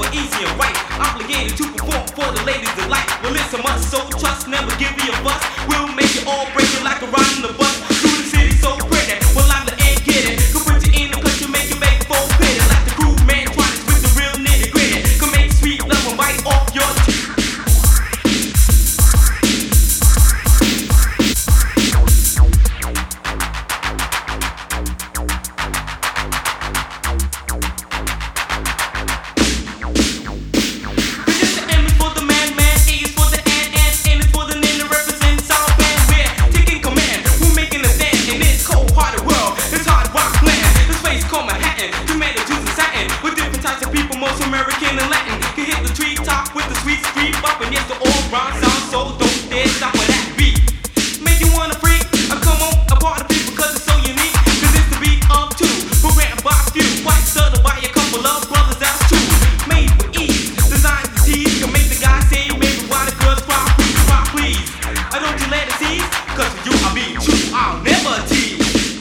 easy and right. Obligated to perform for the ladies' delight. Well, it's a must, so trust, never give me a fuss. We'll make it all break it like a ride in the bus. Through the city so pretty, well I'm the end kid. Could put you in the country, make you beg for pity. Like the crew man trying to with the real nitty gritty. Could make sweet love and bite off your teeth. American and Latin can hit the treetop with the sweet street bop, and yes, the all round sound, so don't dare stop with that beat. Make you wanna freak? Come on, a part of people, cause it's so unique. Cause it's the beat of two, programmed by few, quite subtle by a couple of brothers, that's true. Made with ease, designed to tease, can make the guy say, maybe why the girls cry, please. Don't you let it tease, cause for you I'll be true, I'll never tease.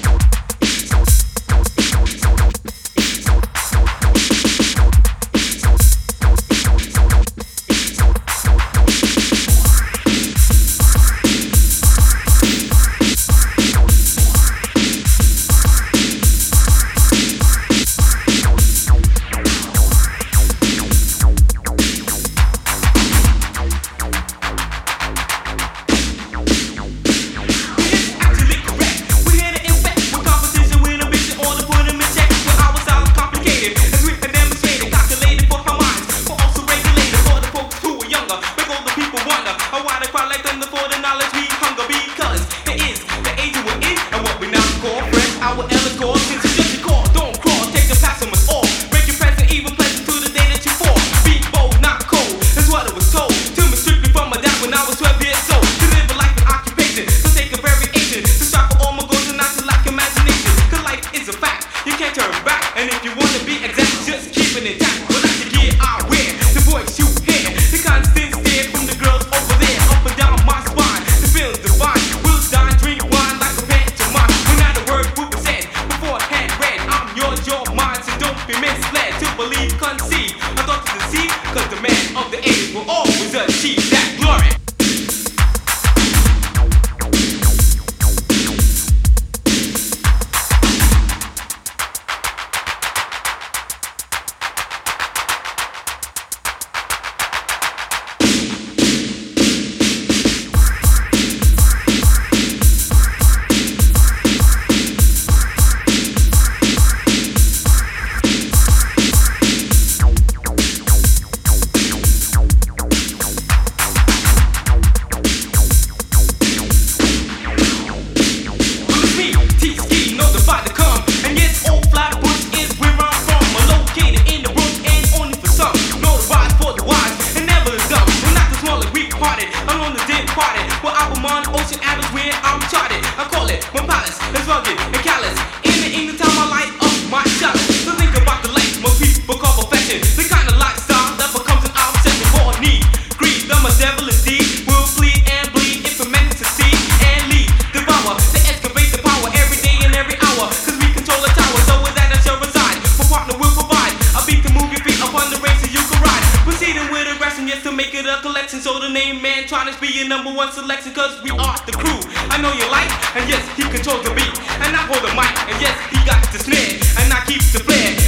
So the name man trying to be your number one selection, cause we are the crew. I know you like, and yes, he controls the beat. And I hold the mic, and yes, he got the snare, and I keep the flair.